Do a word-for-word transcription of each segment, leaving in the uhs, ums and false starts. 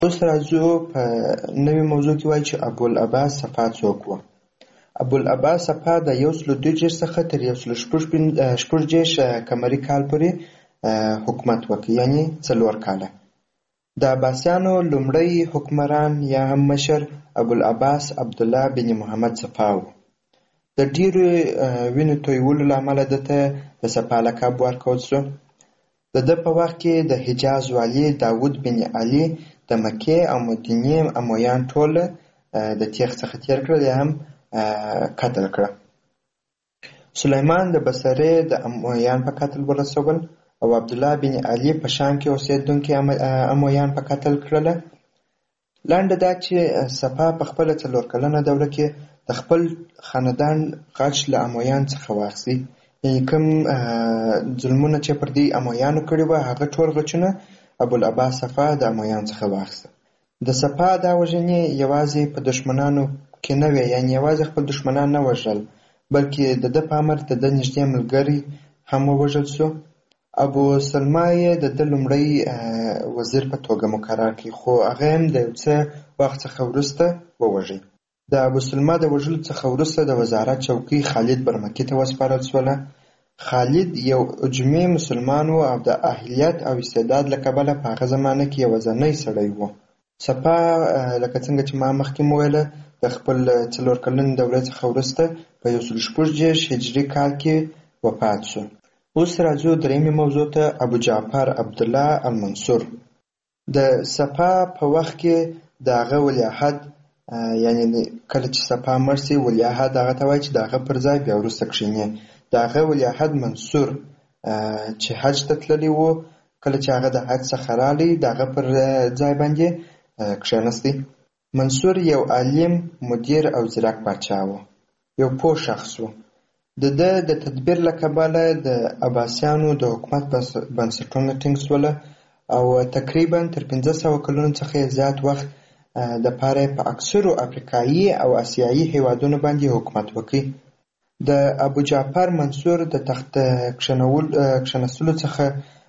اوس راځو په نوې موضوع کې وایي چې ابوالعباس صفا څوک و. ابوالعباس صفا د یو سلو دوه دېرش څخه تر یو سلو شپږ دېرش قمري کال پورې حکومت وکړ، یعنې څلور کاله. د عباسیانو لومړی حکمران یا هم مشر ابوالعباس عبدالله بن محمد صفا و. د ډېرو وینو تویولو له امله ده ته د صفا لقب ورکول شو. د ده په وخت کې د حجاز والي داود بن علي د مکې او مدینې امویان ټول د تیغ څخه تېر کړل یا هم قتل کړه. سلیمان د بصرې د امویان په قتل ورسول او عبدالله بن علي په شام کې اوسېدونکي امویان په قتل کړله. لنډه دا چې صفا په خپله څلور کلنه دوره کې د خپل خاندان غچ له امویان څخه واخیستی، یعنې کوم ظلمونه چې پر دې امویانو کړي وه هغه ټول غچونه ابوالعباس صفا د امویانو څخه واخیسته. د صفا دا وژنې یوازې په دښمنانو کې نه وې، یعنې یوازې خپل دښمنان نه وژل، بلکې د ده په امر د ده نږدې ملګري هم ووژل سو. ابو سلمه یې د ده لومړی وزیر په توګه مقرر کړي، خو هغه هم د یو څه وخت څخه وروسته ووژئ. د ابو سلمه د وژلو څخه وروسته د وزارت چوکۍ خالد برمکي ته وسپارل شوله. خالد یو عجمي مسلمان و او د اهلیت او استعداد له کبله په هغه زمانه کې یوازینی سړی و. صفا لکه څنګه چې ما مخکې وویله د خپل څلور کلنې دورې څخه وروسته په یو سل شپږ دېرش هجري کال کې وفات شو. اوس راځو درېیمې موضوع ته، ابو جعفر عبدالله المنصور. د صفا په وخت کې د هغه ولیعهد، یعنې کله چې صفا مړ سي ولیعهد هغه ته وایي چې د هغه پر ځای بیا وروسته کښېني. د هغه ولیعهد منصور چې حج ته تللی و، کله چې هغه د حج څخه رالی د هغه پر ځای باندې کښېنستی. منصور یو عالم، مدیر او ځیرک پاچا و، یو پوه شخص و. د ده د تدبیر له کبله د عباسیانو د حکومت بنسټونه ټینګ شوله او تقریبا تر پنځه سوه کلونو څخه زیات وخت د پاره په اکثرو افریقایي او آسیایي هیوادونو باندې حکومت وکړي. د ابو جعفر منصور د تخت کښېنستلو څخه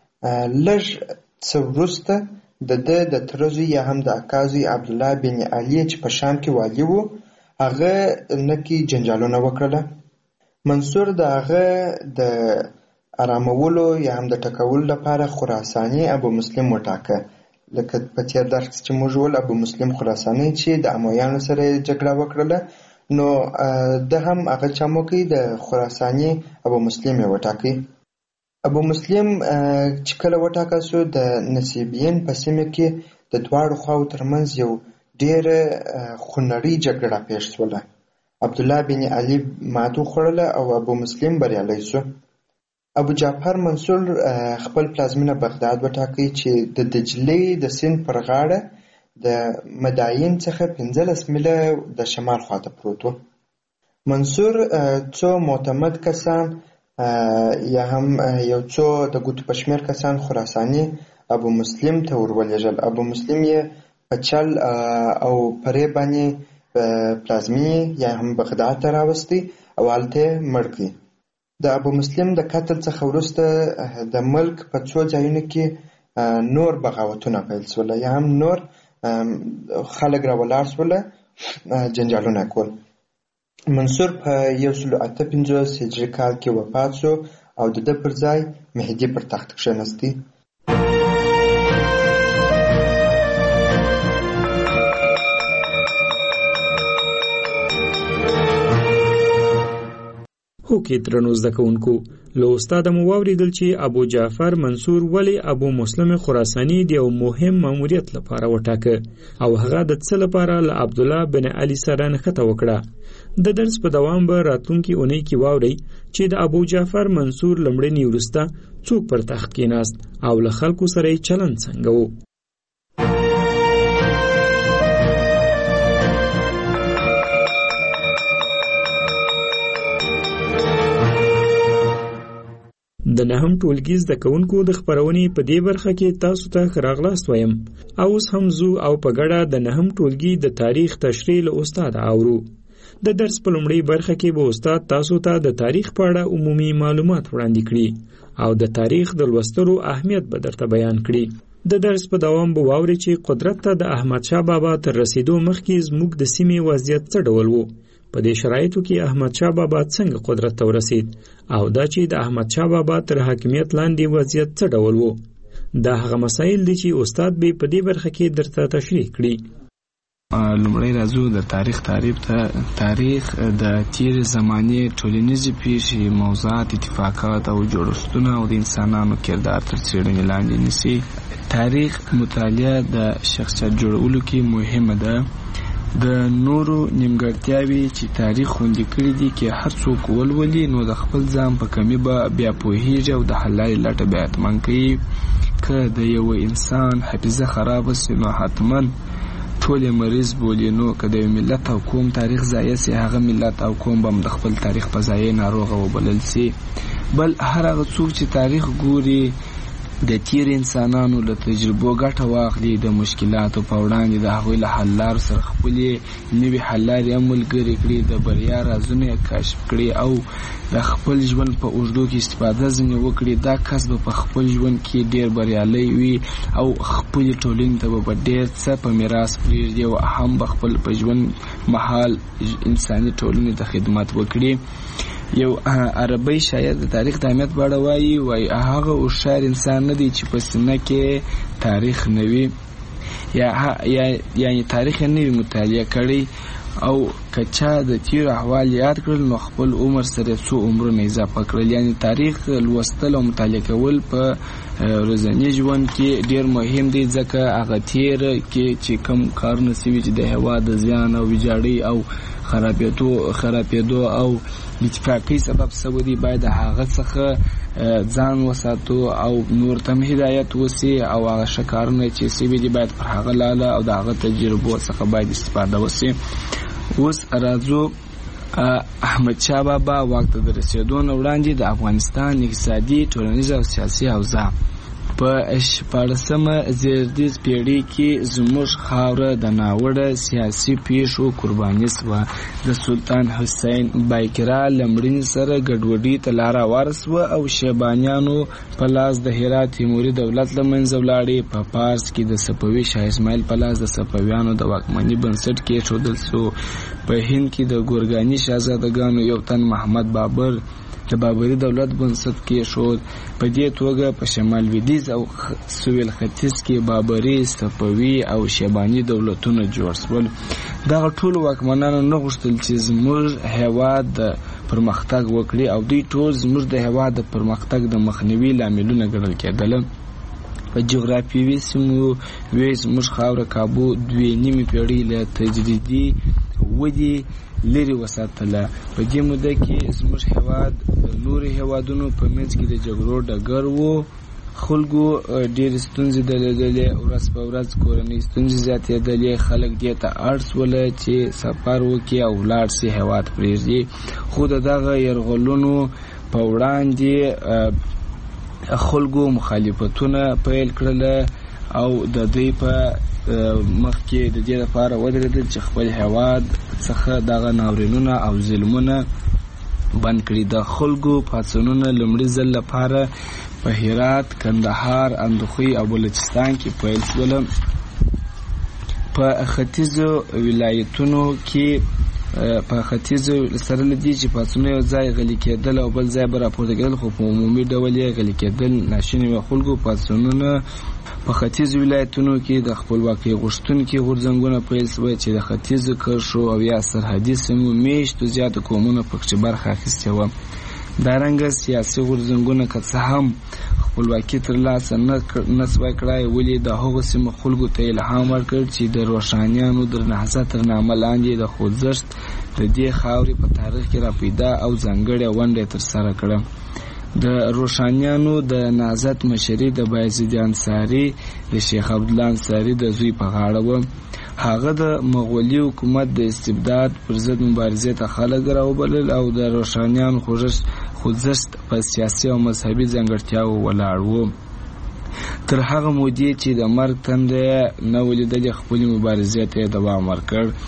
لږ څه وروسته د ده د تره زوی یا هم د اکا زوی عبدالله بن علي چې په شام کې والي و، هغه نکي جنجالونه وکړله. منصور د هغه د آرامولو یا هم د ټکولو لپاره خراساني ابو مسلم وټاکه. لکه په تېر درس چې موږ ول ابو مسلم خراساني چې د امویانو سره جګړه وکړله، نو ده هم هغه چموکي د خراساني ابو مسلم یې وټاکي. ابو مسلم چې کله وټاکل شو، د نصیبین په سیمه کې د دواړو خواو ترمنځ یو ډېره خونړۍ جګړه پیښ شوله. عبدالله بن علي ماتې وخوړله او ابو مسلم بریالی شو. ابو جعفر منصور خپل پلازمینه بغداد وټاکئ چې د دجلې د سیند پر غاړه د مداین څخه پنځلس میله د شمال خواته پروت و. منصور څو معتمد کسان یا هم یو څو د ګوتو په شمېر کسان خراساني ابو مسلم ته ورولېږل. ابو مسلم یې په چل او پرې باندې پلازمینې یا هم بغداد ته راوستی او هلته یې مړ کړي. د ابو مسلم د قتل څخه وروسته د ملک په څو ځایونو کې نور بغاوتونه پیل شوله یا هم نور خلک راولاړ شوله، جنجالونه کول. منصور په یو سل اته پنځوس هجري کال کې وفات شو او د ده پر ځای مهدي پر تخت کښېنستی. اوکې درنو زده کوونکو، له استاده مو واورېدل چې ابو جعفر منصور ولې ابو مسلم خراساني د یو مهم ماموریت لپاره وټاکه او هغه د څه لپاره له عبدالله بن علي سره نښته وکړه. د درس په دوام به راتلونکي اونۍ کې واورئ چې د ابو جعفر منصور لمړني وروسته څوک پر تخت کېناست او له خلکو سره یې چلند څنګه و. د نهم ټولګي زده کوونکو د خپرونې په دې برخه کې تاسو ته ښه راغلاست وایم. اوس هم ځو او په ګډه د نهم ټولګي د تاریخ تشریح له استاد اورو. د درس په لومړۍ برخه کې به استاد تاسو ته د تاریخ په اړه عمومي معلومات وړاندې کړي او د تاریخ د لوستلو اهمیت به درته بیان کړي. د درس په دوام به واوري چې قدرت ته د احمد شاه بابا تر رسیدو مخکې زموږ د سیمې وضعیت څه ډول وو، په دې شرایطو کې احمد شاه بابا څنګه قدرت ته ورسید، او دا چې د احمد شاه بابا تر حاکمیت لاندې وضعیت څه ډول وو. دا هغه مسایل دي چې استاد به په دې برخه کې درته تشریح کړي. لومړی راځو د تاریخ تعریف ته. تاریخ د تیر زمانې ټولنیزې پیښې، موضوعات، اتفاقات او جوړښتونه او د انسانانو کردار تر څېړنې لاندې نیسي. تاریخ مطالعه د شخصیت جوړولو کې مهمه ده. د نورو نیمګړتیاوې چې تاریخ خوندي کړي دي کې هر څوک ولولي نو د خپل ځان په کمي به بیا پوهېږي او د حل لارې لټه بیا حتمن کوي. که د یو انسان حافظه خرابه سي نو حتما ټول مریض بولي. نو که د یو ملت او قوم تاریخ ضایع سي، هغه ملت او قوم به د خپل تاریخ په ضایع ناروغه وبلل سي. بل هر هغه څوک چې تاریخ ګوري د تیر انسانانو له تجربو ګټه واخلي، د مشکلاتو په وړاندې د هغوی له حل لارو سره خپلې نوي حل لارې هم ملګرې کړي، د بریا رازونه یې کشف کړي او د خپل ژوند په اوږدو کې استفاده ځینې وکړي. دا کس به په خپل ژوند کې ډېر بریالی وي او خپلې ټولنې ته به ډېر څه په میراث پرېږدي او هم به خپل په ژوند مهال انساني ټولنې ته خدمت وکړي. یو عربی شاعر د تاریخ د اهمیت په اړه وایي وایي هغه هوښیار انسان نه دی چې په سینه کې تاریخ نه وي، یا یعنې تاریخ یې نه وي مطالعه کړی، او که چا د تیرو احوال یاد کړل نو خپل عمر سره څو عمرونه اضافه کړل. یعنې تاریخ لوستل او مطالعه کول په ورځني ژوند کې ډېر مهم دی، ځکه هغه تیر کې چې کوم کارونه سوي چې د هېواد د زیان او ویجاړۍ او خرابېدو خرابېدو او اتفاقی سبب سوي دي، باید هغه څخه ځان وساتو او نور ته هدایت وسی، او هغه ښه کارونه چې سوي دي باید پر هغه لاله او د هغه تجربو څخه باید استفاده وسی. اوس راځو احمد شاه بابا واک ته د رسېدو نه وړاندې د افغانستان اقتصادي، ټولنیز او سیاسي اوضاع. په شپاړسمه زېږدیز پېړۍ کې زموږ خاوره د ناوړه سیاسي پیښو قرباني شوه. د سلطان حسین بایقرا له مړینې سره ګډوډۍ ته لاره هواره شوه او شیبانیانو په لاس د هرات تیموري دولت له منځه ولاړې. په پارس کې د صفوي شاه اسماعیل په لاس د صفویانو د واکمنۍ بنسټ کېښودل شو. په هند کې د ګورګاني شاهزادګانو یو تن محمد بابر د بابري دولت بنسټ کېښود. په دې توګه په شمال لویدیځ او سویل ختیځ کې بابري، صفوي او شیباني دولتونه جوړ شول. دغه ټولو واکمنانو نه غوښتل چې زموږ هېواد د پرمختګ وکړي او دوی ټول زموږ د هېواد د پرمختګ د مخنیوي لاملونه ګڼل کېدل. په جغرافیوي سیمو وې زموږ خاوره کابو دوې نیمې پېړۍ له تجریدي ودې لري وساتله. په دې موده کې زموږ هېواد د نورو هېوادونو په منځ کې د جګړو ډګر و. خلکو ډېرې ستونزې درلودلې، ورځ په ورځ کورنۍ ستونزې زیاتېدلې. خلک دې ته اړ شوله چې سفر وکړي او ولاړ شي هېواد پرېږدي. خو د دغه یرغلونو په وړاندې خلکو مخالفتونه پیل کړله او د دوی په مخ کې د دې لپاره ودرېدل چې خپل هېواد څخه دغه ناورینونه او ظلمونه بند کړي. د خلکو پاڅونونه لومړي ځل لپاره په هرات، کندهار، اندخوی او بلوچستان کې پیل شول. په ختیځو ولایتونو کې په ختیځو سره لدی چې پاڅونونه یو ځای غلي کېدل او بل ځای به راپورته کېدل، خو په عمومي ډول یې غلي کېدل ناشوني و. خلکو پاڅونونه په ختیځو ولایتونو کې د خپلواکۍ غوښتونکي غورځنګونه پیل شوه چې د ختیځو کرښو او یا سرحدي سیمو میشتو زیاتو قومونو پکې برخه اخیستې وه. دارنګه سیاسي غورځنګونه که څه هم خپلواکي ترلاسه نه سوای کړای، ولې د هغو سیمو خلکو ته الهام ورکړ چې د روښانیانو د نهضت تر نامه لاندې د خوځښت د دې خاورې په تاریخ کې راپیدا او ځانګړې ونډه ترسره کړه. د روښانیانو د نهضت مشري د بایزید انصاري د شیخ عبدالله انصاري د زوی په غاړه وه. هغه د مغولي حکومت د استبداد پر ضد مبارزې ته خلک راوبلل او د روښانیانو خوځښت په سیاسي او مذهبي ځانګړتیاو ولاړ و. تر هغه مودې چې د مرګ تنده نه ولیدلې، خپلې مبارزې ته یې دوام ورکړ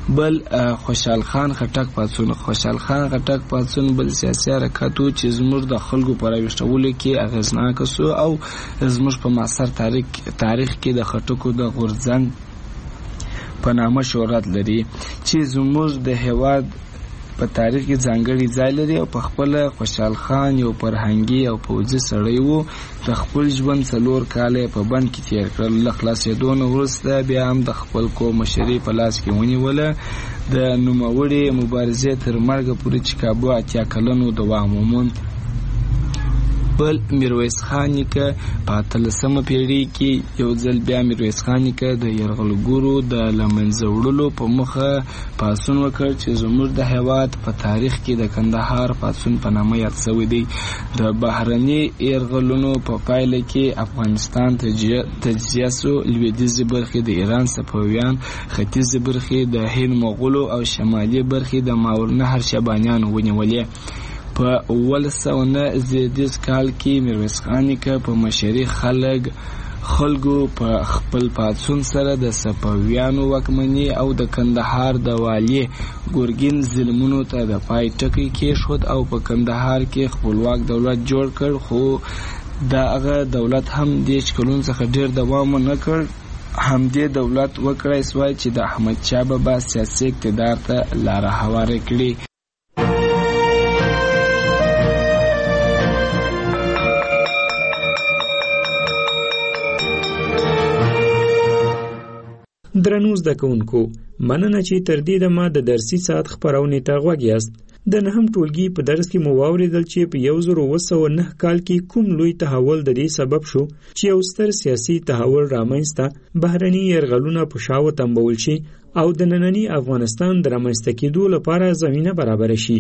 بل خوشحال خان خټک پاڅون خوشحال خان خټک پاڅون بل سیاسي حرکت و چې زموږ د خلکو په راویښتولو کې اغېزناک سو او زموږ په معاصر تاریخ تاریخ کې د خټکو د غورځنګ په نامه شهرت لري چې زموږ د هېواد په تاریخ کې ځانګړی ځای لري او په خپل خوشحال خان یو فرهنګي او پوځي سړی و. د خپل ژوند څلور کاله په بند کې تیر کړل. له خلاصېدو نه وروسته بیا هم د خپل قوم مشري په لاس کې ونیوله. د نوموړې مبارزې تر مرګه پورې چې کابو اتیا کلنو دوام وموند. بل میرویس خان نیکه په اتلسمه پیړۍ کې یو ځل بیا میرویس خان نیکه د یرغلګرو د له منځه وړلو په موخه پاڅون وکړ چې زموږ د هېواد په تاریخ کې د کندهار پاڅون په نامه یاد شوی دی. د بهرني یرغلونو په پایله کې افغانستان تجزیه سو. لویدیځې برخې د ایران صفویان، ختیځې برخې د هند مغولو او شمالي برخې د ماورالنهر شیبانیانو ونیولې. په اوولس سوه نه زیږدیز کال کې میرویس خان نیکه په مشرۍ خلک خلکو په خپل پاڅون سره د صفویانو واکمني او د کندهار د والي ګورګین ظلمونو ته د پای ټکی کېښود او په کندهار کې خپلواک دولت جوړ کړ. خو د هغه دولت هم دېرش کلونو څخه ډېر دوام ونه کړ. همدې دولت وکړای سوای چې د احمدشاه بابا سیاسي اقتدار ته لاره هواره کړي. درنو زده کوونکو، مننه چې تر دې دمه د درسي ساعت خپرونې ته غوږ یاست. د نهم ټولګي په درس کې مو واورېدل چې په یو زر اوه سوه نه کال کې کوم لوی تحول د دې سبب شو چې یو ستر سیاسي تحول رامنځته بهرني یرغلونه په شا وتمبول شي او د ننني افغانستان د رامنځته کېدو لپاره زمینه برابره شي.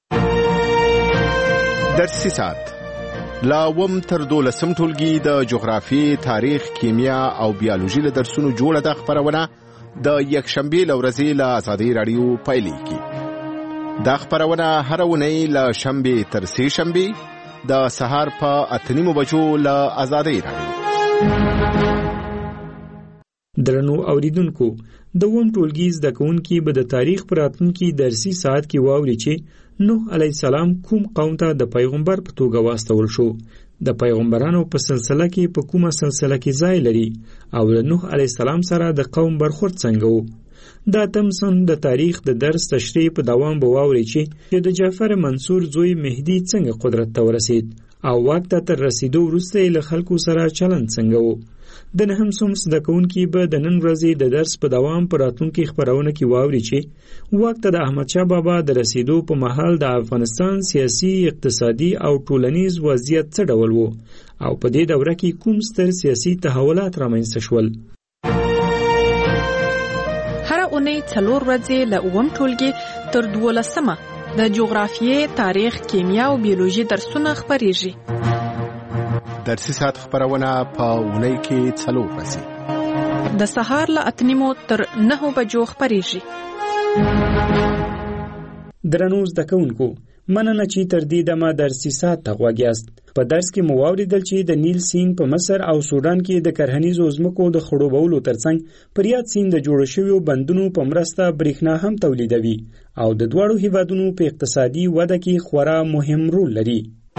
درسي ساعت لا وم تر دولسم ټولګي د جغرافیې، تاریخ، کیمیا او بیولوژي له درسونو جوړه ده خپرونه د یکشنبې له ورځې له ازادۍ راډیو پیلېږي. دا خپرونه هره اونۍ له شنبې تر سې شنبې د سهار په اته نیمو بجو له ازادۍ راډیو. درنو اوریدونکو، د اووم ټولګي زده کوونکي به د تاریخ په راتلونکي درسي ساعت کې واوري چې نوح علیه السلام کوم قوم ته د پیغمبر په توګه واستول شو، د پیغمبرانو په سلسله کې په کومه سلسله کې ځای لري او د نوح علیه السلام سره د قوم برخورد څنګه و. دا تمسن د تاریخ د درس تشریح په دوام به واوري چې د جعفر منصور زوی مهدي څنګه قدرت ته ورسید او واک ته تر رسیدو وروسته له خلکو سره چلند څنګه و. د نهم صنف زده کوونکي به د نن ورځې د درس په دوام په راتلونکي خپرونه کې واوري چې واک ته د احمدشاه بابا د رسیدو په مهال د افغانستان سیاسي، اقتصادي او ټولنیز وضعیت څه ډول و او په دې دوره کې کوم ستر سیاسي تحولات رامنځته شول. هره اونۍ څلور ورځې له اووم ټولګي تر دولسمه د جغرافیې، تاریخ، کیمیا او بیولوژي درسونه خپریږي. درسي ساعت خپرونه په اونۍ کې څلور ورځې د سهار له اته نیمو تر نهو بجو خپریږي. درنو زده کوونکو، مننه چې تر دې دمه درسي ساعت ته غوږ یاست. په درس کې مو واورېدل چې د نیل سیند په مصر او سودان کې د کرهنیزو ځمکو د خړوبولو ترڅنګ پر یاد سیند د جوړ شویو بندونو په مرسته برېښنا هم تولیدوي او د دواړو هیوادونو په اقتصادي وده کې خورا مهم رول لري.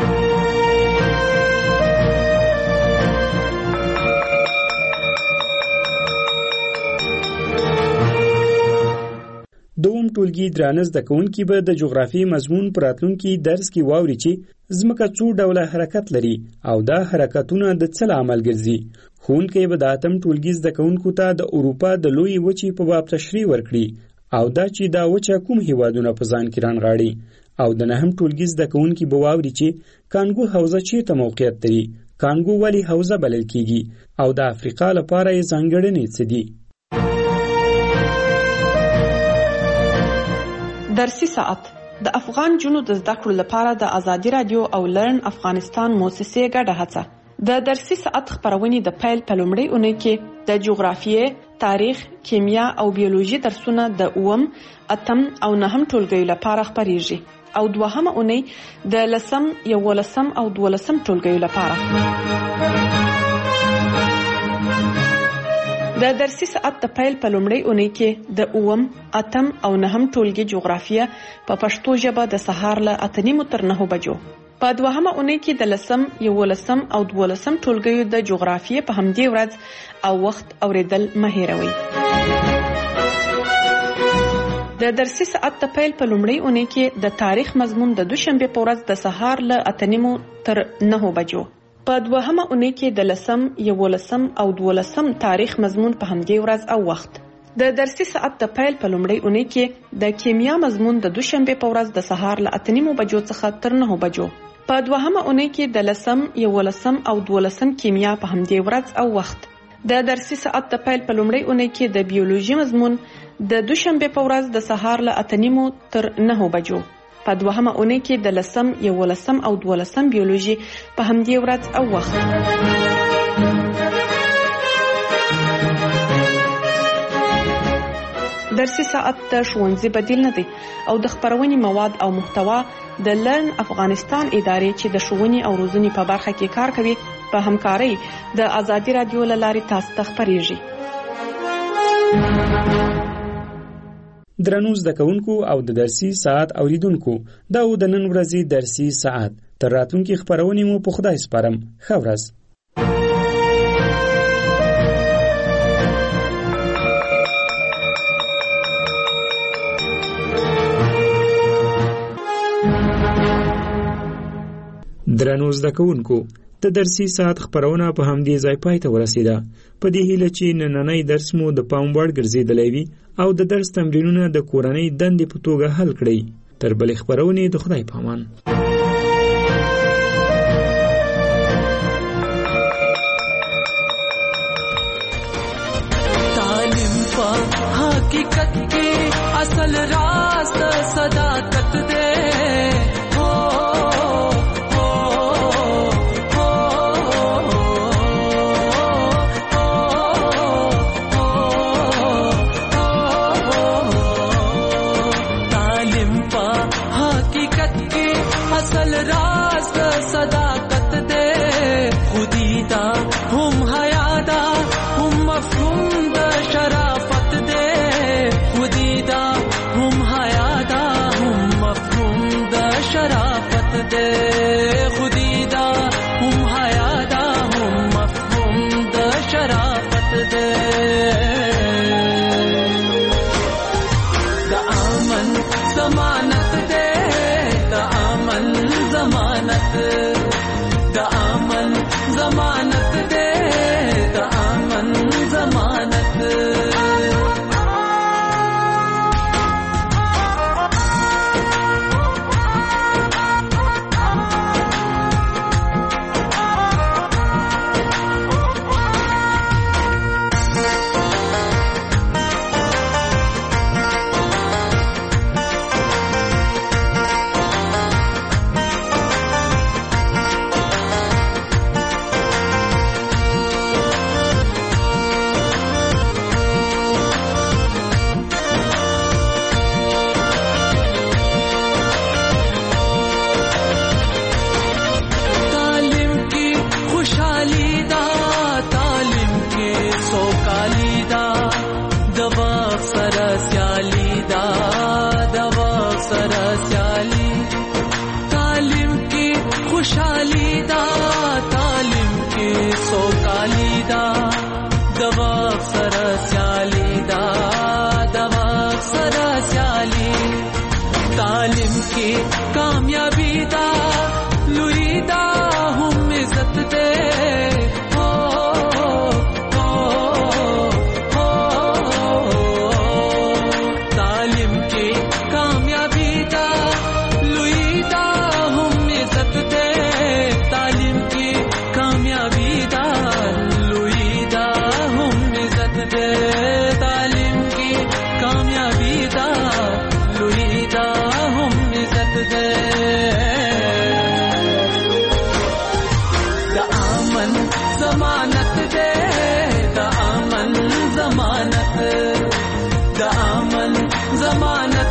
دوم ټولګي درانه زده کوونکي به د جغرافیې مضمون په راتلونکي درس کې واوري چې ځمکه څو ډوله حرکت لري او دا حرکتونه د څه له امله ګرځي. ښوونکی به د اتم ټولګي زده کوونکو ته د اروپا د لویې وچې په باب تشریح ورکړي او دا چې دا وچه کوم هیوادونه په ځان کې رانغاړي. او د نهم ټولګي زده کوونکي به واوري چې کانګو حوزه چیرته موقعیت لري، کانګو ولې حوزه بلل کیږي او د افریقا لپاره یې ځانګړنې څه دي. درسي ساعت د افغان جنو د زده کړو لپاره د ازادي رادیو او لرن افغانستان موسسې ګډه هڅه. د درسي ساعت خپرونې د پیل په لومړۍ اونۍ کې د جغرافیې، تاریخ، کیمیا او بیولوژي درسونه د اووم، اتم او نهم ټولګیو لپاره خپریږي او دوهمه اونۍ د لسم، یولسم او دولسم ټولګیو لپاره. د درسي ساعت د پیل په لومړۍ اونۍ کې د اووم، اتم او نهم ټولګي جغرافیه په پښتو ژبه د سهار له اته نیمو تر نهو بجو. په دوهمه اونۍ کې د لسم، یولسم او دولسم ټولګیو د جغرافیې په همدې ورځ او وخت اوریدل مه هېروئ. د درسي ساعت د پیل په لومړۍ اونۍ کې د تاریخ مضمون د دوشنبه په ورځ د سهار له اته نیمو تر نهو بجو. په دوهمه اونۍ کې د لسم، یولسم او دولسم تاریخ مضمون په همدې ورځ او وخت. د درسي ساعت د پیل په لومړۍ اونۍ کې د کیمیا مضمون د دوشنبه په ورځ د سهار له اته نیمو بجو څخه تر نهو بجو. په دوهمه اونۍ کې د لسم، یولسم او دولسم کیمیا په همدې ورځ او وخت. د درسي ساعت د پیل په لومړۍ اونۍ کې د بیولوژي مضمون د دوشنبه په ورځ د سهار له اته نیمو تر نهو بجو. په دوهمه اونۍ کې د لسم، یولسم او دولسم بیولوژي په همدې ورځ او وخت. درسي ساعت د ښوونځي بدیل نه دی او د خپرونې مواد او محتوا د لرن افغانستان ادارې چې د ښوونې او روزنې په برخه کې کار کوي په همکارۍ د آزادي رادیو له لارې تاسو ته خپریږي. درنو زده کوونکو او د درسي ساعت اوریدونکو، دا و د نن ورځې درسي ساعت. تر راتلونکي خپرونې مو په خدای سپارم. ښه ورځ. درنو زده کوونکو، د درسي ساعت خپرونه په همدې ځای پای ته ورسیده. په دې هیله چې نننی درس مو د پام وړ ګرځېدلی وي او د درس تمرینونه د کورنۍ دندې په توګه حل کړئ. تر بلې خپرونې د خدای په امان. تعلیم په حقیقت کې اصل راز د صداقت دی. اصل راز د صداقت دے، خودی دا هم حیا دا هم مفهوم د شرافت دے. خودی دا هم حیا دا هم مفهوم د شرافت دے. خودی دا هم حیا دا هم مفهوم د شرافت دے. د امن ضمانت دے، د امن ضمانت، د امن ضمانت دے، د امن ضمانت. تعلیم کی کامیابی دا لوی دا هم عزت دے. ہو ہو ہو تعلیم کی کامیابی دا لوی دا هم عزت دے. تعلیم کی کامیابی دا لوی دا هم عزت دے. تعلیم کی کامیابی دا لوی دا هم عزت دے. دا امن ضمانت دے، دا امن ضمانت، دا امن ضمانت